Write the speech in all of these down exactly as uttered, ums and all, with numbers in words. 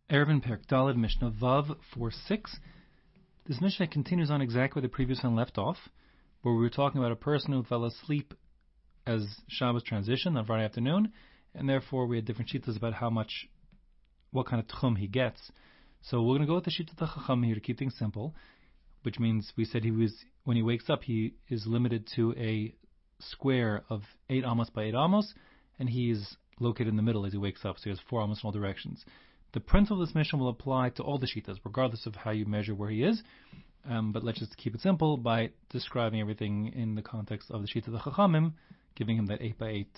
Erevin Perek Daled Mishnah Vav four six. This Mishnah continues on exactly where the previous one left off, where we were talking about a person who fell asleep as Shabbos transition on Friday afternoon, and therefore we had different shittas about how much, what kind of tchum he gets. So we're going to go with the shittas of Chacham here to keep things simple, which means we said he was, when he wakes up, he is limited to a square of eight amos by eight amos, and he is located in the middle as he wakes up, so he has four amos in all directions. The principle of this mission will apply to all the shittas, regardless of how you measure where he is. Um, but let's just keep it simple by describing everything in the context of the shittas of the Chachamim, giving him that eight by eight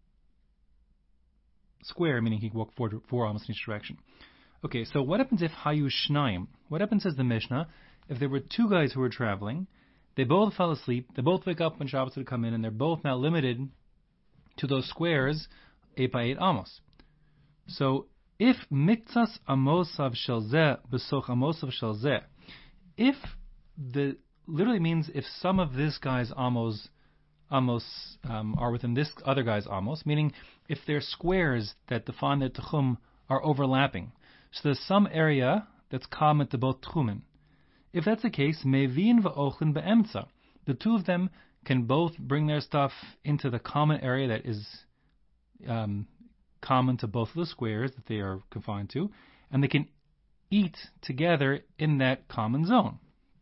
square, meaning he can walk four, four amos in each direction. Okay, so what happens if hayu shnayim? What happens, says the Mishnah, if there were two guys who were traveling, they both fell asleep, they both wake up when Shabbos would come in, and they're both now limited to those squares, eight by eight amos. So, if miktsas amosav shel zeh besoch amosav shel zeh, if the literally means if some of this guy's amos amos um, are within this other guy's amos, meaning if their squares that define their tchum are overlapping, so there's some area that's common to both tchumen. If that's the case, mevin va'ochlin be'emtza, the two of them can both bring their stuff into the common area that is um, common to both of the squares that they are confined to, and they can eat together in that common zone.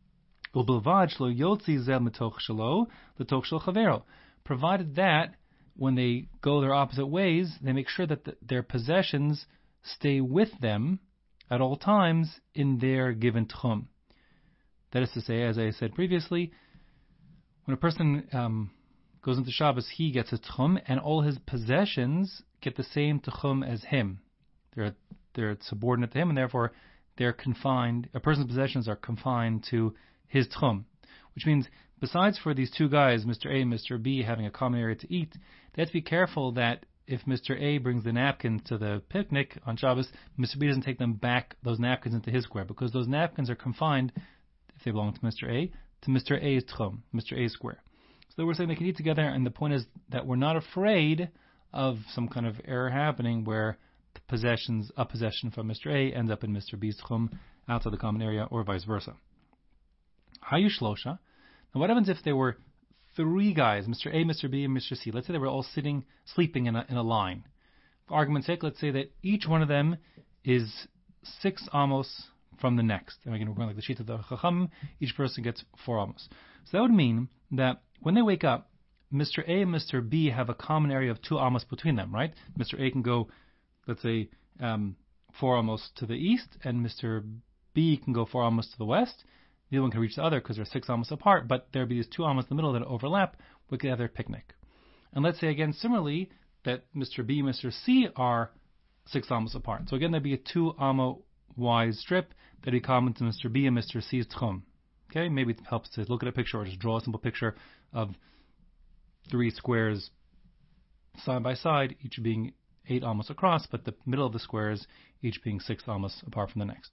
Provided that when they go their opposite ways, they make sure that the, their possessions stay with them at all times in their given tchum. That is to say, as I said previously, when a person um, goes into Shabbos, he gets a tchum, and all his possessions get the same tchum as him. They're they're subordinate to him, and therefore they're confined. A person's possessions are confined to his tchum, which means besides for these two guys, Mister A and Mister B, having a common area to eat, they have to be careful that if Mister A brings the napkins to the picnic on Shabbos, Mister B doesn't take them back, those napkins, into his square, because those napkins are confined, if they belong to Mister A, to Mister A's tchum, Mister A's square. So we're saying they can eat together, and the point is that we're not afraid of some kind of error happening where the possessions, a possession from Mister A ends up in Mister B's tchum outside the common area, or vice versa. Hayu shlosha. Now what happens if there were three guys, Mister A, Mister B, and Mister C? Let's say they were all sitting, sleeping in a, in a line. For argument's sake, let's say that each one of them is six amos from the next. And again, we're going like the sheet of the Chacham, each person gets four amos. So that would mean that when they wake up, Mister A and Mister B have a common area of two amos between them, right? Mister A can go, let's say, um, four amos to the east, and Mister B can go four amos to the west. The other one can reach the other because they're six amos apart, but there'd be these two amos in the middle that overlap. We could have their picnic. And let's say again, similarly, that Mister B and Mister C are six amos apart. So again, there'd be a two amo wide strip that'd be common to Mister B and Mister C's tchum. Okay, maybe it helps to look at a picture or just draw a simple picture of three squares side by side, each being eight amos across, but the middle of the squares each being six amos apart from the next.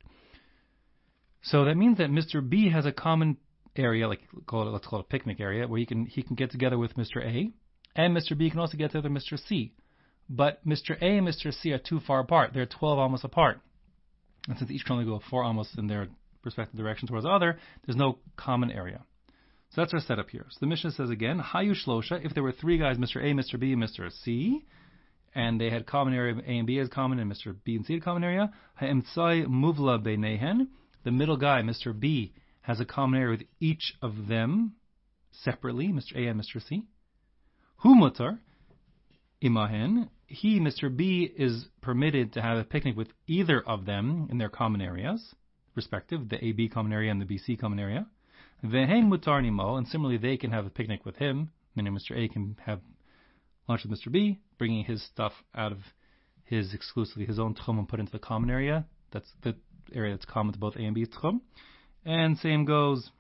So that means that Mister B has a common area, like call it, let's call it a picnic area, where he can he can get together with Mister A, and Mister B can also get together with Mister C. But Mister A and Mister C are too far apart; they're twelve amos apart, and since each can only go four amos in their respective direction towards the other, there's no common area. So that's our setup here. So the Mishnah says again, Hayu shlosha, if there were three guys, Mister A, Mister B, and Mister C, and they had common area, A and B as common, and Mister B and C had common area, ha'emtzai muvla beinehen, the middle guy, Mister B, has a common area with each of them separately, Mister A and Mister C. Hu mutar imahen, he, Mister B, is permitted to have a picnic with either of them in their common areas, respective, the A B common area and the B C common area. Vehein mutar nimo, and similarly they can have a picnic with him, meaning Mister A can have lunch with Mister B, bringing his stuff out of his exclusively his own tchum and put into the common area. That's the area that's common to both A and B's tchum. And same goes,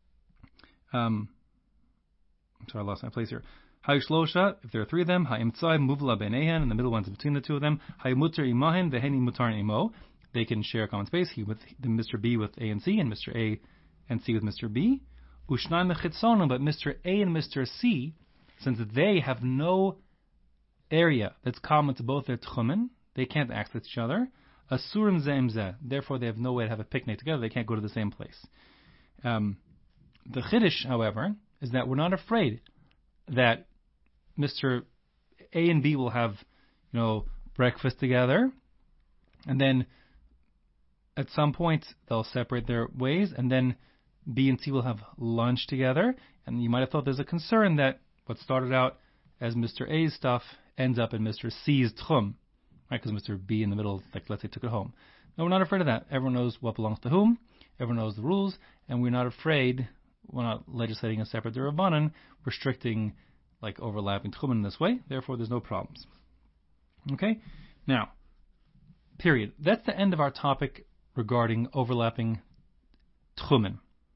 um, I'm sorry, I lost my place here. Hayu shlosha, if there are three of them, ha'imtzai muvla beinehen, and the middle one's between the two of them. Hayu mutar imahen, vehein mutar imo. They can share a common space. He with the Mister B with A and C, and Mister A and C with Mister B. Ushnaim mechitzonum, but Mister A and Mister C, since they have no area that's common to both their tchumen, they can't access each other. Asurim ze'im zeh. Therefore, they have no way to have a picnic together. They can't go to the same place. Um, the Chiddush, however, is that we're not afraid that Mister A and B will have, you know, breakfast together, and then at some point they'll separate their ways, and then B and C will have lunch together. And you might have thought there's a concern that what started out as Mister A's stuff ends up in Mister C's tchum, right? Because Mister B in the middle, like let's say, took it home. No, we're not afraid of that. Everyone knows what belongs to whom. Everyone knows the rules, and we're not afraid. We're not legislating a separate derabanan, restricting like overlapping tchumen in this way. Therefore, there's no problems. Okay? Now, period. That's the end of our topic regarding overlapping tchumen.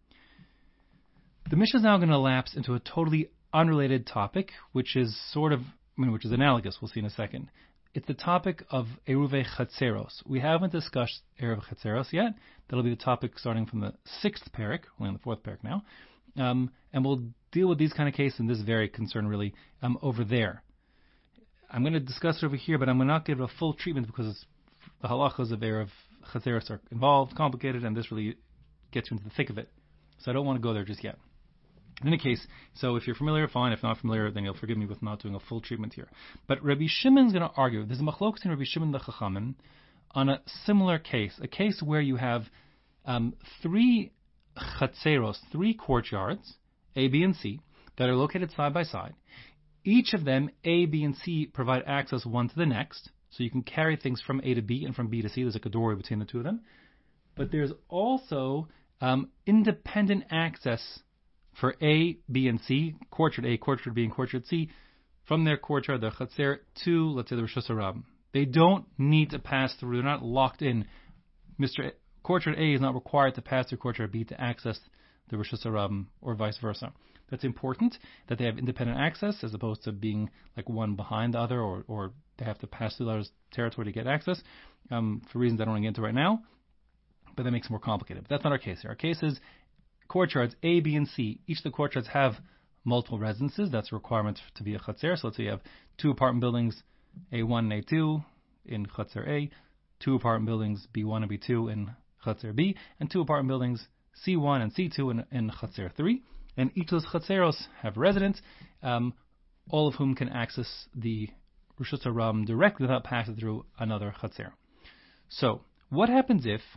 The Mishnah is now going to lapse into a totally unrelated topic, which is sort of, I mean, which is analogous. We'll see in a second. It's the topic of Eruve Chatzeros. We haven't discussed Eruv Chatzeros yet. That'll be the topic starting from the sixth parak, only on the fourth parak now. Um, and we'll deal with these kind of cases and this very concern really um, over there. I'm going to discuss it over here, but I'm going to not give it a full treatment because it's, the halachas of Eruv Chatzeros are involved, complicated, and this really gets you into the thick of it. So I don't want to go there just yet. In any case, so if you're familiar, fine. If not familiar, then you'll forgive me with not doing a full treatment here. But Rabbi Shimon's going to argue. There's a machlokes in Rabbi Shimon the Chachamim on a similar case, a case where you have um, three chatzeros, three courtyards, A, B, and C, that are located side by side. Each of them, A, B, and C, provide access one to the next, so you can carry things from A to B and from B to C. There's like a doorway between the two of them. But there's also um, independent access for A, B, and C, courtyard A, courtyard B, and courtyard C, from their courtyard, their chatzer, to, let's say, the Rosh Hashanah. They don't need to pass through. They're not locked in. Mister A, courtyard A is not required to pass through courtyard B to access the Rosh Hashanah, or vice versa. That's important, that they have independent access, as opposed to being like one behind the other, or, or they have to pass through the other's territory to get access, um, for reasons I don't want to get into right now. But that makes it more complicated. But that's not our case here. Our case is courtyards A, B, and C. Each of the courtyards have multiple residences. That's a requirement to be a chatzer. So let's say you have two apartment buildings, A one and A two in chatzer A, two apartment buildings B one and B two in chatzer B, and two apartment buildings C one and C two in, in chatzer three. And each of those chatzeros have residents, um, all of whom can access the Rosh Hashanah directly without passing through another chatzer. So what happens if,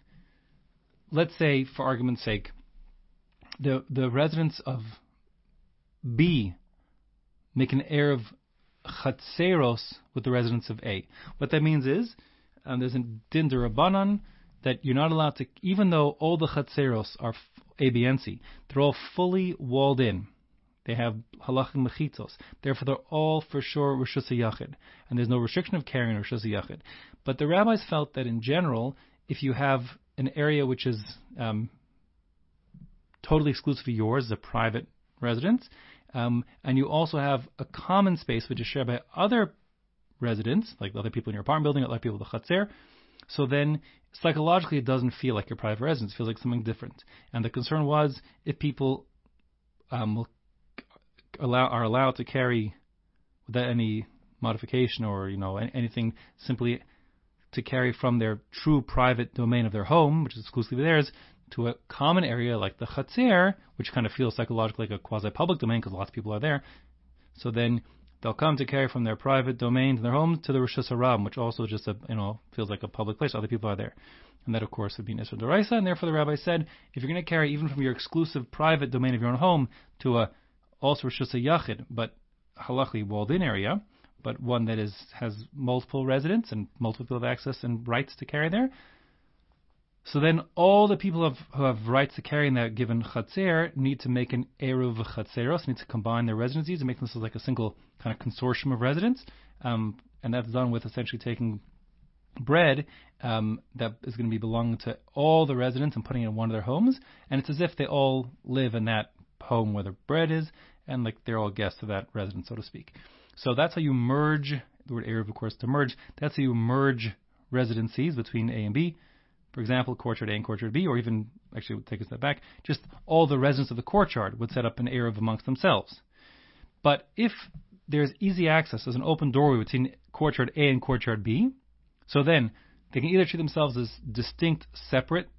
let's say, for argument's sake, The the residents of B make an eruv chatzeros with the residents of A. What that means is, um, there's a din derabanan that you're not allowed to, even though all the chatzeros are A, B, and C, they're all fully walled in. They have halachim mechitzos. Therefore, they're all for sure Rosh Hashanah, and there's no restriction of carrying Rosh Hashanah. But the rabbis felt that in general, if you have an area which is um, totally exclusively yours, as a private residence, um, and you also have a common space which is shared by other residents, like other people in your apartment building, other people in the chatzer, so then psychologically it doesn't feel like your private residence, it feels like something different. And the concern was if people um, will allow are allowed to carry without any modification or you know anything, simply to carry from their true private domain of their home, which is exclusively theirs, to a common area like the chatzer, which kind of feels psychologically like a quasi-public domain because lots of people are there. So then they'll come to carry from their private domain to their home to the Rosh Hashanah, which also just a, you know feels like a public place. Other people are there, and that of course would be an Isra D'Oraisa. And therefore the rabbi said, if you're going to carry even from your exclusive private domain of your own home to a also Rosh Hashanah, but halachically walled-in area, but one that is has multiple residents and multiple people have access and rights to carry there. So then all the people have, who have rights to carry in that given chatzer need to make an eruv chatzeros, need to combine their residencies and make them so like a single kind of consortium of residents. Um, and that's done with essentially taking bread um, that is going to be belonging to all the residents and putting it in one of their homes. And it's as if they all live in that home where the bread is, and like they're all guests of that residence, so to speak. So that's how you merge, the word eruv, of course, to merge. That's how you merge residencies between A and B. For example, courtyard A and courtyard B, or even, actually, we'll take a step back, just all the residents of the courtyard would set up an eruv amongst themselves. But if there's easy access, there's an open doorway between courtyard A and courtyard B, so then they can either treat themselves as distinct, separate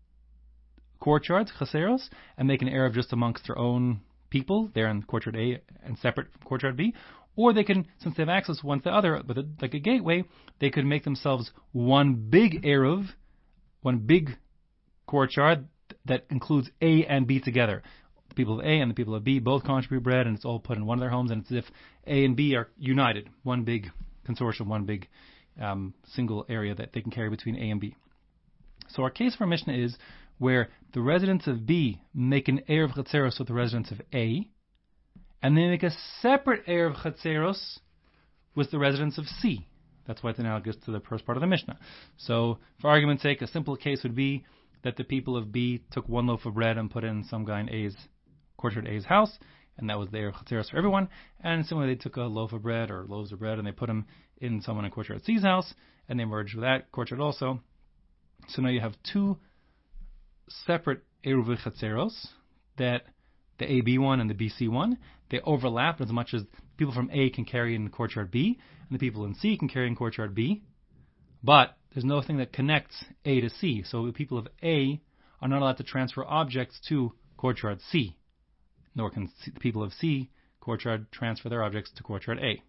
courtyards, chaseros, and make an erev just amongst their own people, there in courtyard A and separate from courtyard B, or they can, since they have access one to the other, with a, like a gateway, they could make themselves one big erev, one big courtyard that includes A and B together. The people of A and the people of B both contribute bread, and it's all put in one of their homes, and it's as if A and B are united, one big consortium, one big um, single area that they can carry between A and B. So our case for Mishnah is where the residents of B make an erev chatzeros with the residents of A, and they make a separate erev chatzeros with the residents of C. That's why it's analogous to the first part of the Mishnah. So, for argument's sake, a simple case would be that the people of B took one loaf of bread and put it in some guy in A's, courtyard A's house, and that was the erev chatzeros for everyone. And similarly, they took a loaf of bread or loaves of bread and they put them in someone in courtyard C's house, and they merged with that courtyard also. So now you have two separate eruv chatzeros that the A B one and the B C one, they overlap as much as people from A can carry in courtyard B, and the people in C can carry in courtyard B, but there's no thing that connects A to C. So the people of A are not allowed to transfer objects to courtyard C, nor can C, the people of C courtyard transfer their objects to courtyard A.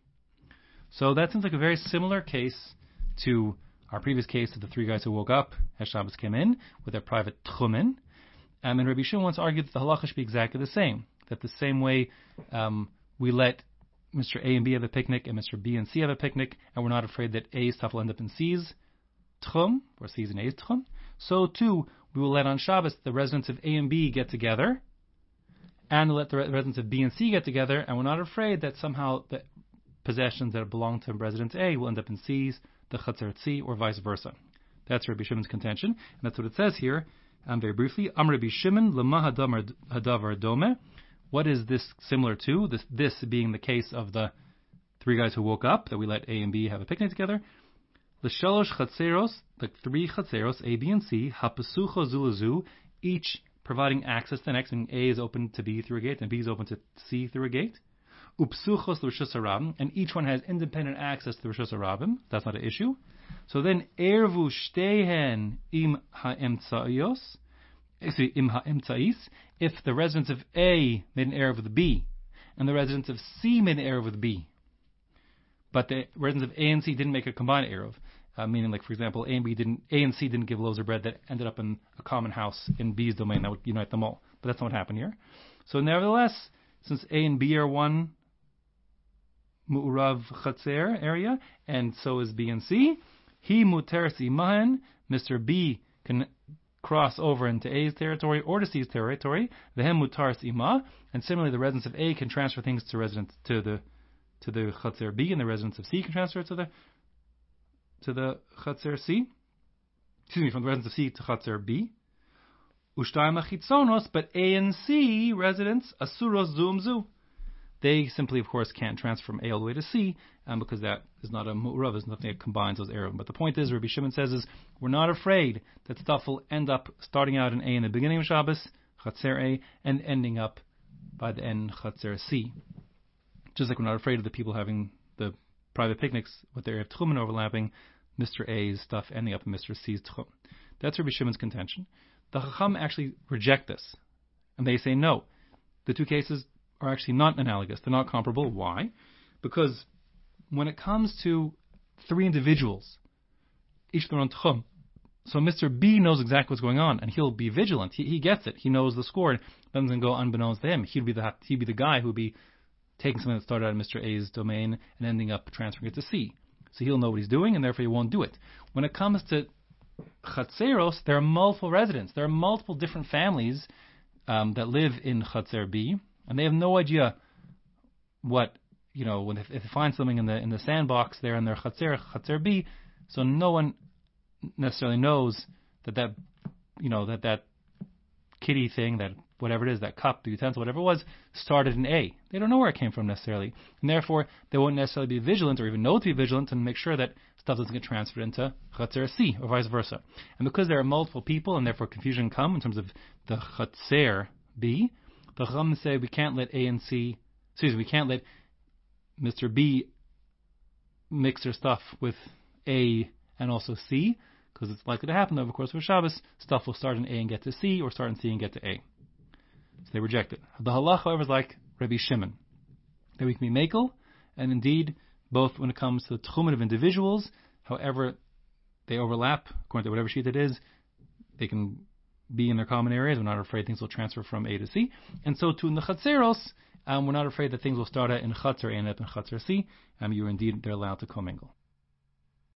So that seems like a very similar case to our previous case of the three guys who woke up as Shabbos came in with their private tchumen. Um, and Rabbi Shimon once argued that the halacha should be exactly the same. That the same way um, we let Mister A and B have a picnic and Mister B and C have a picnic, and we're not afraid that A's stuff will end up in C's tchum, or C's and A's tchum, so too we will let on Shabbos the residents of A and B get together, and let the residents of B and C get together, and we're not afraid that somehow the possessions that belong to residents A will end up in C's, the Chatzer C, or vice versa. That's Rabbi Shimon's contention, and that's what it says here. Um, very briefly, Am Rabbi Shimon lema hadavar dome. What is this similar to? This this being the case of the three guys who woke up, that we let A and B have a picnic together. L'shalosh chatzeros, the three chatzeros, A, B, and C, hapasucho zulazu, each providing access to the next, and A is open to B through a gate, and B is open to C through a gate. Upsuchos l'rishus harabim, and each one has independent access to the rishus harabim. That's not an issue. So then, ervu shtehen im ha'emtzaios, excuse me, im ha'emtzais, if the residents of A made an erev with B, and the residents of C made an erev with B, but the residents of A and C didn't make a combined erev, uh, meaning, like for example, A and B didn't, A and C didn't give loaves of bread that ended up in a common house in B's domain that would unite them all. But that's not what happened here. So nevertheless, since A and B are one mu'urav chatzer area, and so is B and C, he muteres imahen, Mister B can cross over into A's territory or to C's territory, vehem mutares ima, and similarly the residents of A can transfer things to residents to the to the chatzer B, and the residents of C can transfer to the to the chatzer C. Excuse me, from the residents of C to chatzer B. Ushtayim achitzonos, but A and C residents asuros zumzu. They simply, of course, can't transfer from A all the way to C, um, because that is not a mu'urav, there's nothing that combines those erev. But the point is, Rabbi Shimon says, is we're not afraid that stuff will end up starting out in A in the beginning of Shabbos, Chatzer A, and ending up by the end, Chatzer C. Just like we're not afraid of the people having the private picnics with their erev tchumen overlapping, Mister A's stuff ending up in Mister C's tchum. That's Rabbi Shimon's contention. The Chacham actually reject this, and they say no. The two cases are actually not analogous. They're not comparable. Why? Because when it comes to three individuals, each of their own tchum, so Mister B knows exactly what's going on, and he'll be vigilant. He, he gets it. He knows the score. It doesn't go unbeknownst to him. He'd be the he'd be the guy who'd be taking something that started out in Mister A's domain and ending up transferring it to C. So he'll know what he's doing, and therefore he won't do it. When it comes to Chatzeros, there are multiple residents. There are multiple different families um, that live in Chatzer B, and they have no idea what, you know, when they, if they find something in the in the sandbox there in their Chatzer, Chatzer B, so no one necessarily knows that that, you know, that that kitty thing, that whatever it is, that cup, the utensil, whatever it was, started in A. They don't know where it came from necessarily, and therefore they won't necessarily be vigilant or even know to be vigilant and make sure that stuff doesn't get transferred into Chatzer C or vice versa. And because there are multiple people and therefore confusion come in terms of the Chatzer B, the Chacham say we can't let A and C, excuse me, we can't let Mister B mix their stuff with A and also C, because it's likely to happen over the course of Shabbos, stuff will start in A and get to C, or start in C and get to A. So they reject it. The halacha, however, is like Rabbi Shimon, that we can be mekel, and indeed, both when it comes to the tchumen of individuals, however they overlap, according to whatever sheet it is, they can be in their common areas. We're not afraid things will transfer from A to C. And so too in the chatzeros, um, we're not afraid that things will start out in chatzer A and end up in chatzer C. Um, you are indeed, they're allowed to commingle.